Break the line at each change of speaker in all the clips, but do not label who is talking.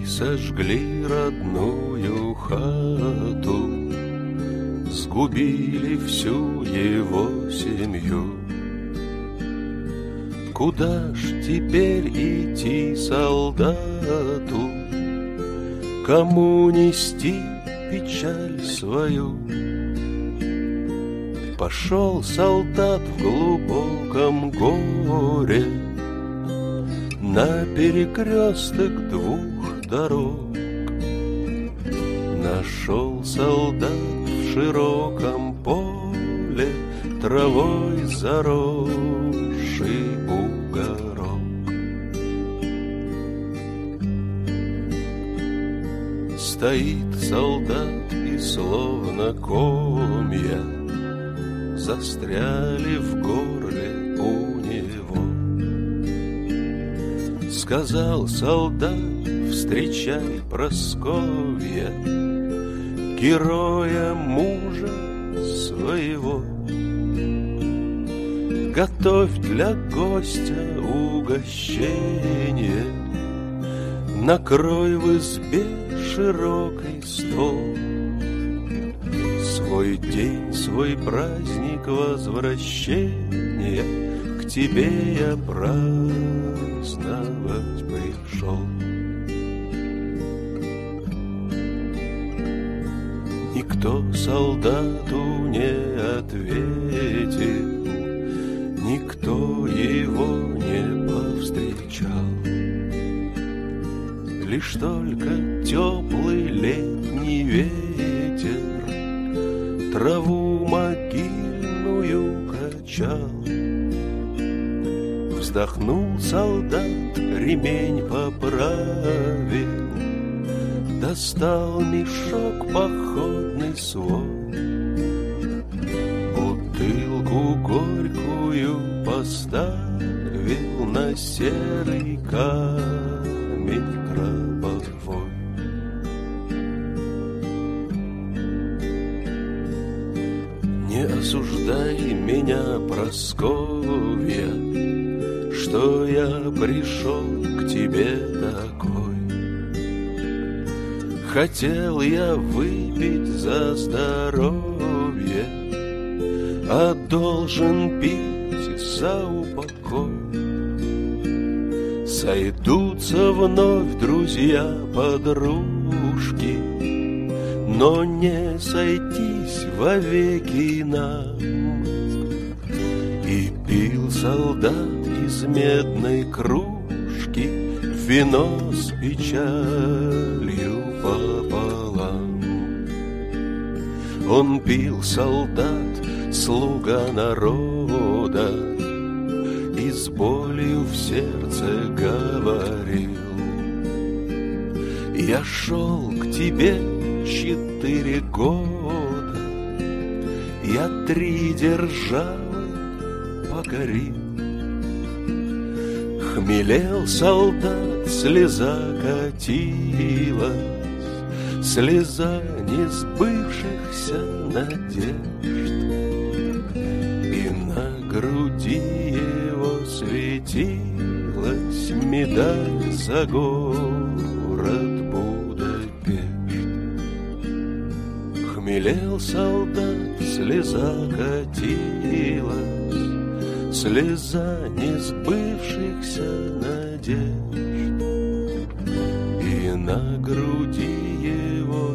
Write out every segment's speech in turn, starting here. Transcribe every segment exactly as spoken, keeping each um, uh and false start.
сожгли родную хату, сгубили всю его семью. Куда ж теперь идти солдату, кому нести печаль свою? Пошел солдат в глубоком горе на перекресток двух дорог. Нашел солдат в широком поле травой заросший бугорок. Стоит солдат, и словно комья застряли в горле у него. Сказал солдат: встречай, Прасковья, героя мужа своего. Готовь для гостя угощение, накрой в избе широкий стол. Свой день, свой праздник возвращения к тебе я праздновать пришел. Никто солдату не ответил, никто его не повстречал. Лишь только теплый летний ветер траву могильную качал. Вздохнул солдат, ремень поправил, достал мешок походный свой, бутылку горькую поставил на серый камень гробовой. Не осуждай меня, Прасковья, что я пришел к тебе такой. Хотел я выпить за здоровье, а должен пить за упокой. Сойдутся вновь друзья-подружки, но не сойтись вовеки нам. И пил солдат из медной кружки вино с печалью пополам. Он пил, солдат, слуга народа, и с болью в сердце говорил: я шел к тебе четыре года, я три державы покорил. Хмелел солдат, слеза катилась, слеза несбывшихся надежд, и на груди его светилась медаль за город Будапешт. Хмелел солдат, слеза катилась, слеза несбывшихся надежд, и на груди его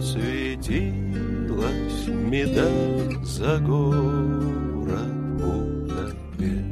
светилась медаль за город Будапешт.